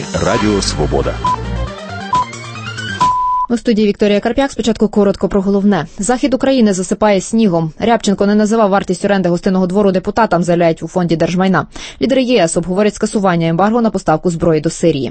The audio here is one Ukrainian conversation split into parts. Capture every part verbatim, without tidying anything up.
Новини Радіо Свобода. У студії Вікторія Карп'як. Спочатку коротко про головне. Захід України засипає снігом. Рябченко не називав вартість оренди гостинного двору депутатам, заявляють у фонді держмайна. Лідери ЄС обговорять скасування ембарго на поставку зброї до Сирії.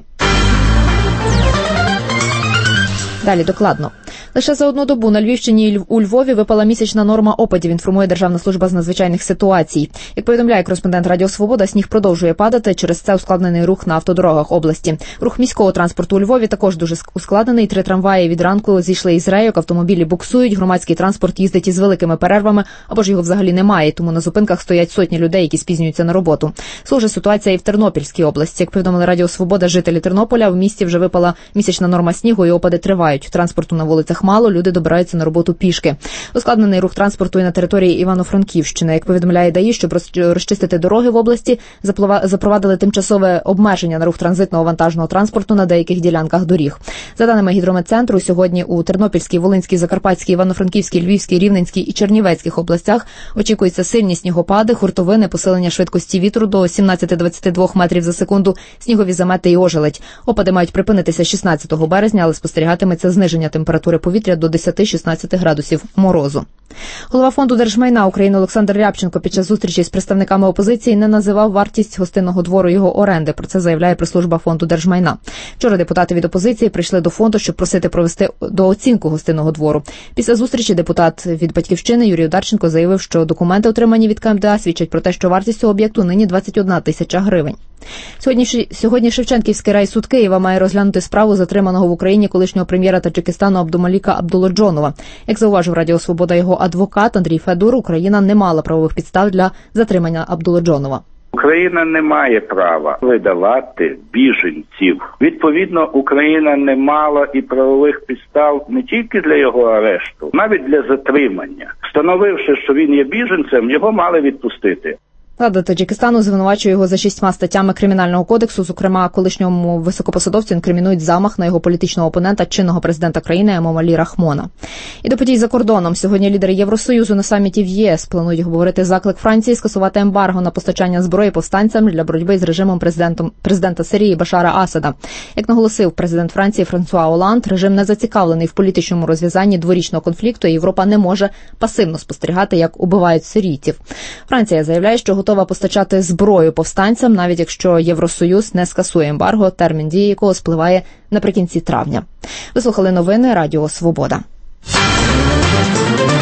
Далі докладно. Лише за одну добу на Львівщині і у Львові випала місячна норма опадів, інформує Державна служба з надзвичайних ситуацій. Як повідомляє кореспондент Радіо Свобода, сніг продовжує падати, через це ускладнений рух на автодорогах області. Рух міського транспорту у Львові також дуже ускладнений. Три трамваї від ранку зійшли із рейок, автомобілі буксують, громадський транспорт їздить із великими перервами, або ж його взагалі немає, тому на зупинках стоять сотні людей, які спізнюються на роботу. Схожа ситуація і в Тернопільській області. Як повідомили Радіо Свобода жителі Тернополя, в місті вже випала місячна норма снігу і опади тривають. Транспорту на вулицях мало, люди добираються на роботу пішки. Ускладнений рух транспорту і на території Івано-Франківщини. Як повідомляє ДАІ, щоб розчистити дороги в області, запровадили тимчасове обмеження на рух транзитного вантажного транспорту на деяких ділянках доріг. За даними Гідрометцентру, сьогодні у Тернопільській, Волинській, Закарпатській, Івано-Франківській, Львівській, Рівненській і Чернівецьких областях очікуються сильні снігопади, хуртовини, посилення швидкості вітру до сімнадцять - двадцять два метрів за секунду, снігові замети і ожеледь. Опади мають припинитися шістнадцятого березня, але спостерігатиметься зниження температури повітря до десять - шістнадцять градусів морозу. Голова фонду держмайна України Олександр Рябченко під час зустрічі з представниками опозиції не називав вартість гостинного двору його оренди. Про це заявляє прес-служба фонду держмайна. Вчора депутати від опозиції прийшли до фонду, щоб просити провести дооцінку гостинного двору. Після зустрічі депутат від «Батьківщини» Юрій Одарченко заявив, що документи, отримані від КМДА, свідчать про те, що вартість цього об'єкту нині двадцять одна тисяча гривень. Сьогодні, сьогодні Шевченківський райсуд Києва має розглянути справу затриманого в Україні колишнього прем'єра Таджикистану Абдумаліка Абдулоджонова. Як зауважив Радіо Свобода його адвокат Андрій Федур, Україна не мала правових підстав для затримання Абдулоджонова. Україна не має права видавати біженців. Відповідно, Україна не мала і правових підстав не тільки для його арешту, навіть для затримання. Встановивши, що він є біженцем, його мали відпустити. Влада Таджикистану звинувачує його за шістьма статтями Кримінального кодексу. Зокрема, колишньому високопосадовцю інкримінують замах на його політичного опонента, чинного президента країни Емомалі Рахмона. І до подій за кордоном. Сьогодні лідери Євросоюзу на саміті в ЄС планують обговорити заклик Франції скасувати ембарго на постачання зброї повстанцям для боротьби з режимом президента Сирії Башара Асада. Як наголосив президент Франції Франсуа Оланд, режим не зацікавлений в політичному розв'язанні дворічного конфлікту, і Європа не може пасивно спостерігати, як убивають сирійців. Франція заявляє, що готова постачати зброю повстанцям, навіть якщо Євросоюз не скасує ембарго, термін дії якого спливає наприкінці травня. Ви слухали новини Радіо Свобода.